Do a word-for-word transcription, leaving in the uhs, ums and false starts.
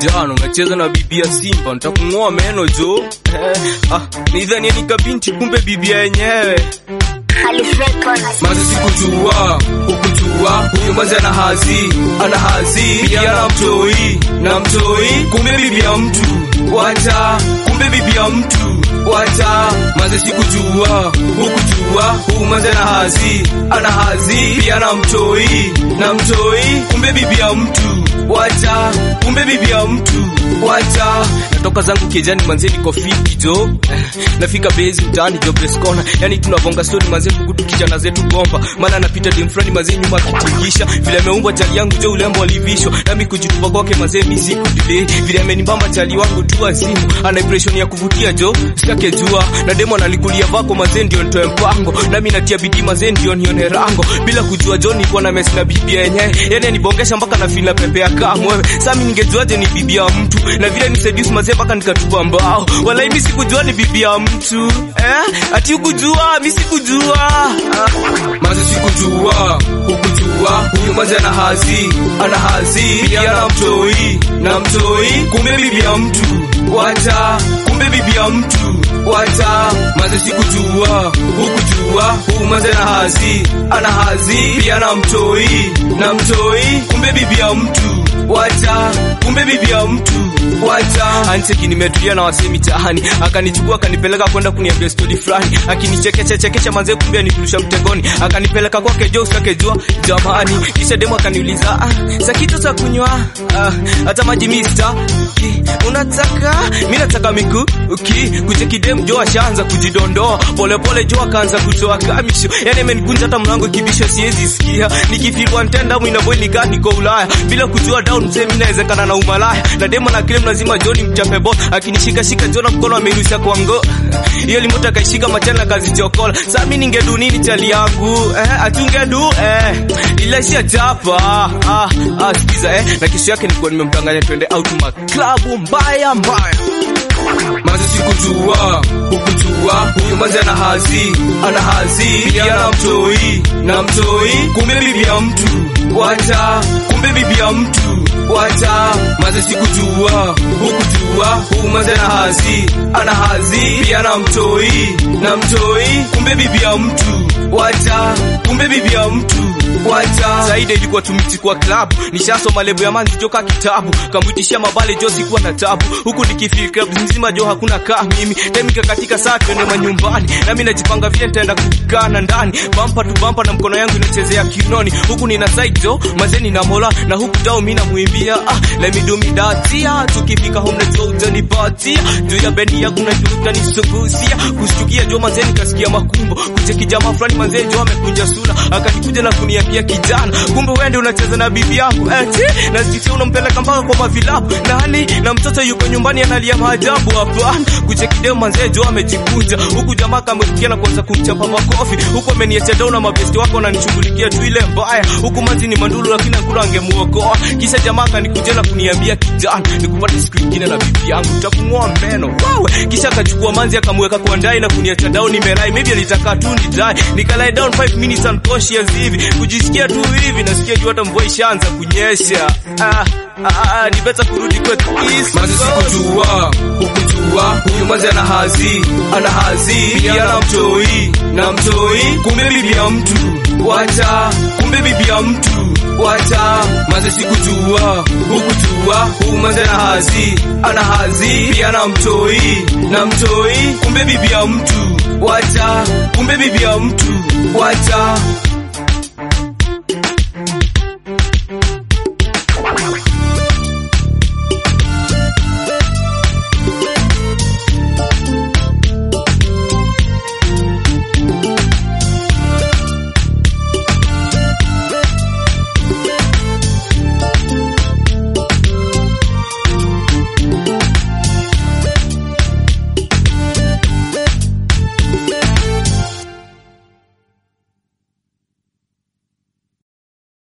kijana unacheza na bibi ya Simba, nitakungoa meno jo. Eh, ah, nidhani ni kabinti kumbe bibi yenyewe. Maze sikujua, ukujua, huyu maze ana hazi, ana hazi, pia ana mtoi, na mtoi, kumbe bibi ya mtu, wacha, kumbe bibi ya mtu, wacha. Maze sikujua, ukujua, huyu maze ana hazi, ana hazi, pia ana mtoi, na mtoi, kumbe bibi ya mtu, wacha, kumbe bibi ya mtu, wacha. Natoka zangu kijani manze niko fiti jo. Nafika base mtaani jo press corner, yani tunavonga story manze kukutu kijana zetu bomba. Maana napita dim frani manze nyuma kitingisha, vile ameumbwa chali yangu jo ulembo alivishwa, nami kujitupa kwake manze mimi delay. Vile amenibamba chali wangu tu azimu, ana impression ya kuvutia jo, sitake jua. Na demo analikulia vako manze ndio nitoe mpango, nami natia bidii manze ndio nione rango. Bila kujua jo nilikuwa na mess na bibi yenyewe, yani nibongesha mpaka na feel na pepe ya kama wewe. Sasa mimi ningejuaje ni bibi ya mtu, na vile ni seduce manze mpaka nikatupa mbao. Wala mimi sikujua ni bibi ya mtu. Eh? Ati ukujua, mimi sikujua. Maze sikujua, ukujua, huyu maze ana hazi, ana hazi, pia ana mtoi, na mtoi, kumbe bibi ya mtu, wacha, kumbe bibi ya mtu, wacha. Maze sikujua, ukujua, huyu maze ana hazi, ana hazi, pia ana mtoi, na mtoi, kumbe bibi ya mtu, wacha, kumbe bibi ya mtu, wacha. Ancheki nimetulia na wasemi tahani, akanichukua akanipeleka kwenda kuniambia story fulani, akinichekecha chekecha manze kumbe anirusha mtegoni, akanipeleka kwake jo usake jua jamani. Kisha demo akaniuliza ah, sakito za kunywa ah, hata maji mister ki unataka, mimi nataka miku uki kucheki dem jo ashaanza kujidondoa pole pole jo akaanza kutoa kamisho, yani amenikunja hata mlango kibisho siwezi sikia, nikifirwa ntenda mwina boy nikaa niko Ulaya bila kujua down mzee mimi nawezekana na umalaya. Na demo na claim lazima Johnny mchape ball, akinishika shika Jona mkono amerusha kwa ngo, hiyo limota akaishika machana kazi chokola. Sasa mimi ningedu nini chali yangu eh, atungedu eh ila si chapa ah ah sikiza eh. Na kesho yake nilikuwa nimemtanganya twende out ma club mbaya mbaya. Maze sikujua, ukujua, huyu maze ana hazi, ana hazi, pia ana mtoi, na mtoi, kumbe bibi ya mtu, wacha, kumbe bibi ya mtu, wacha. Maze sikujua, ukujua, huyu maze ana hazi, ana hazi, pia ana mtoi, na mtoi, kumbe bibi ya mtu, wacha, kumbe bibi ya mtu, wacha. Zaidi ilikuwa tumiti kwa club, nishasoma lebo ya manzi joka kitabu, kamwitishia mabale jo sikuwa na tabu, huku nikifeel club nzima jo hakuna kaa mimi. Demika katika saa twende manyumbani, na mimi najipanga vile nitaenda kukana ndani, bumper to bumper na mkono yangu inachezea kinoni, huku nina side jo mazeni na mola, na huku dao mimi namuimbia ah let me do me datia. Tukifika home na jo utanipatia, juu ya bendi yangu na juu utanisugusia, kushtukia jo mazeni kasikia makumbo, kucheki jamaa fulani mazeni jo amekunja sura, akanikuja na kuniambia kijana, kumbe wewe ndio unacheza na bibi yangu eti, na sisi unampeleka mpaka kwa mavilabu nani, na mtoto yuko nyumbani analia maajabu hapa. Kucheki deo manze jo amejikunja, huku jamaa kamesikia na kuanza kumchapa makofi, huku ameniacha down na mabesti wako wananishughulikia tu ile mbaya, huku manzi ni mandulu lakini akula angemuokoa. Kisha jamaa kanikuja na kuniambia kijana, nikupate siku nyingine na bibi yangu utakungoa meno wewe. Kisha akachukua manzi akamweka kwa ndani na kuniacha down nimerai, maybe alitaka tu ni dry, nikalai down five minutes unconscious hivi, kujisikia tu hivi nasikia juu hata mvua ishaanza kunyesha. Ah ah ni better kurudi kwetu east. Maze sikujua, ukujua, huyu maze ana hazi, ana hazi, pia ana mtoi, na mtoi, kumbe bibi ya mtu, wacha, kumbe bibi ya mtu, wacha. Maze sikujua, ukujua, huyu maze ana hazi, ana hazi, pia ana mtoi, na mtoi, kumbe bibi ya mtu, wacha, kumbe bibi ya mtu, wacha.